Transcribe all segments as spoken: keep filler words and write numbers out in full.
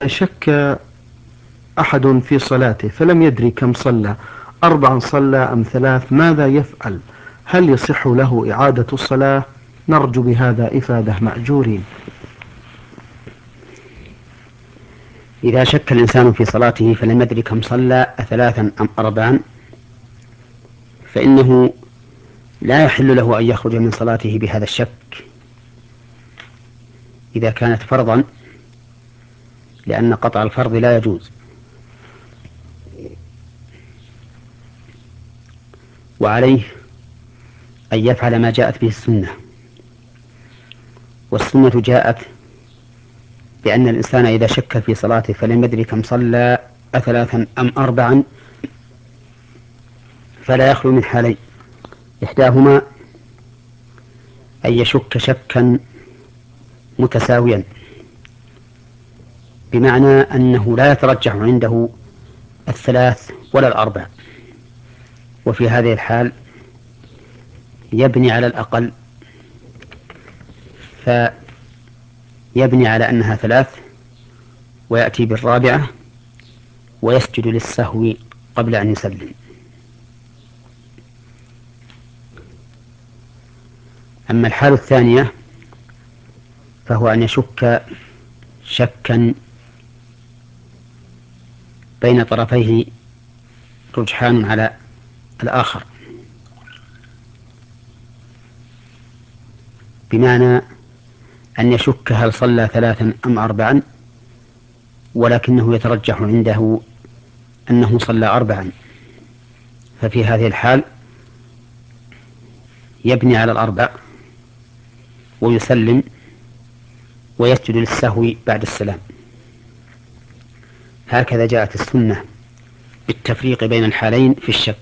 شك أحد في صلاته فلم يدري كم صلى، أربعا صلى أم ثلاث، ماذا يفعل؟ هل يصح له إعادة الصلاة؟ نرجو بهذا إفادة مأجورين. إذا شك الإنسان في صلاته فلم يدري كم صلى أثلاثا أم أربعا، فإنه لا يحل له أن يخرج من صلاته بهذا الشك إذا كانت فرضا، لأن قطع الفرض لا يجوز. وعليه أن يفعل ما جاءت به السنة، والسنة جاءت بأن الإنسان إذا شك في صلاته فلم يدري كم صلى أثلاثا أم أربعا فلا يخلو من حالين: إحداهما أن يشك شكا متساويا، بمعنى أنه لا يترجح عنده الثلاث ولا الأربع، وفي هذه الحال يبني على الأقل، فيبني على أنها ثلاث ويأتي بالرابعة ويسجد للسهو قبل أن يسلم. أما الحالة الثانية فهو أن يشك شكا بين طرفيه رجحان على الآخر، بمعنى أن يشك هل صلى ثلاثا أم أربعا، ولكنه يترجح عنده أنه صلى أربعا، ففي هذه الحال يبني على الأربع ويسلم ويسجد للسهو بعد السلام. هكذا جاءت السنة بالتفريق بين الحالين في الشك.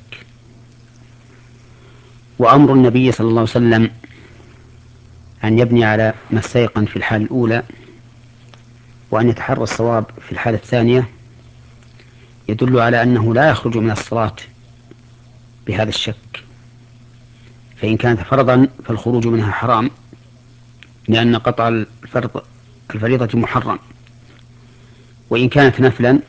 وأمر النبي صلى الله عليه وسلم أن يبني على ما استيقن في الحال الأولى وأن يتحرى الصواب في الحالة الثانية يدل على أنه لا يخرج من الصلاة بهذا الشك، فإن كانت فرضا فالخروج منها حرام، لأن قطع الفرض الفريضة محرم، وإن كانت نفلا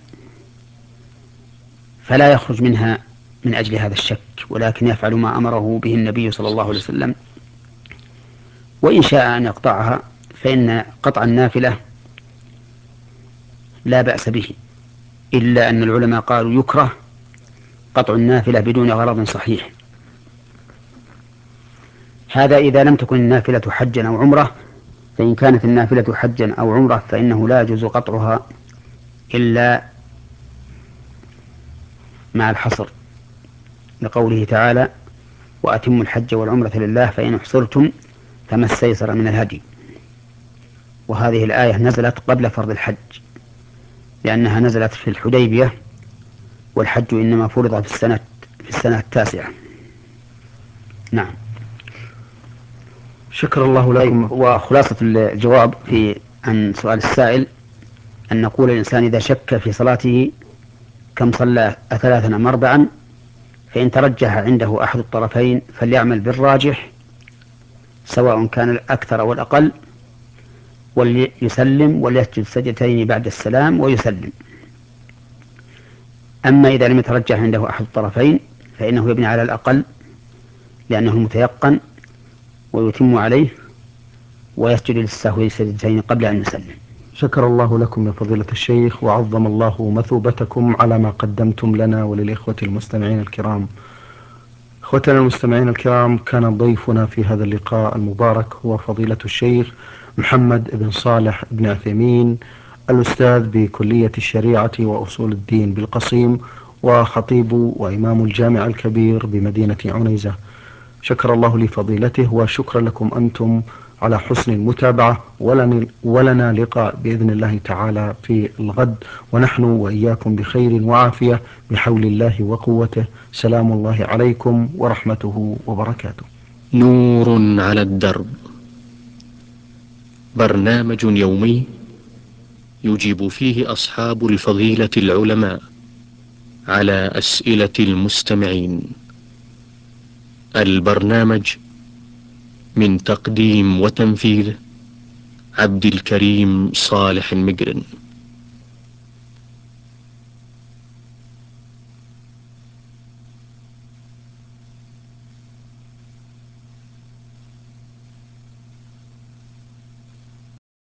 فلا يخرج منها من أجل هذا الشك، ولكن يفعل ما أمره به النبي صلى الله عليه وسلم. وإن شاء أن يقطعها فإن قطع النافلة لا بأس به، إلا أن العلماء قالوا يكره قطع النافلة بدون غرض صحيح. هذا إذا لم تكن النافلة حجا أو عمرة، فإن كانت النافلة حجا أو عمرة فإنه لا يجوز قطعها إلا مع الحصر، لقوله تعالى: وأتموا الحج والعمرة لله فإن احصرتم فما استيسر من الهدي. وهذه الآية نزلت قبل فرض الحج، لأنها نزلت في الحديبية، والحج إنما فرض في السنة في السنة التاسعة. نعم. شكر الله لكم. طيب، وخلاصة الجواب في عن سؤال السائل أن نقول الإنسان إذا شك في صلاته كم صلى ثلاثا أم أربعا، فإن ترجح عنده أحد الطرفين فليعمل بالراجح سواء كان الأكثر أو الأقل، وليسلم وليسجد سجدتين بعد السلام ويسلم. أما إذا لم يترجح عنده أحد الطرفين فإنه يبني على الأقل لأنه متيقن ويتم عليه ويسجد للسهو سجدتين قبل أن يسلم. شكر الله لكم يا فضيلة الشيخ، وعظم الله مثوبتكم على ما قدمتم لنا وللإخوة المستمعين الكرام. إخوتنا المستمعين الكرام، كان ضيفنا في هذا اللقاء المبارك هو فضيلة الشيخ محمد بن صالح بن عثيمين، الأستاذ بكلية الشريعة وأصول الدين بالقصيم، وخطيب وإمام الجامع الكبير بمدينة عنيزة. شكر الله لفضيلته، وشكرا لكم أنتم على حسن المتابعة، ولن ولنا لقاء بإذن الله تعالى في الغد، ونحن وإياكم بخير وعافية بحول الله وقوته. سلام الله عليكم ورحمته وبركاته. نور على الدرب، برنامج يومي يجيب فيه أصحاب الفضيلة العلماء على أسئلة المستمعين. البرنامج من تقديم وتنفيذ عبد الكريم صالح المقرن.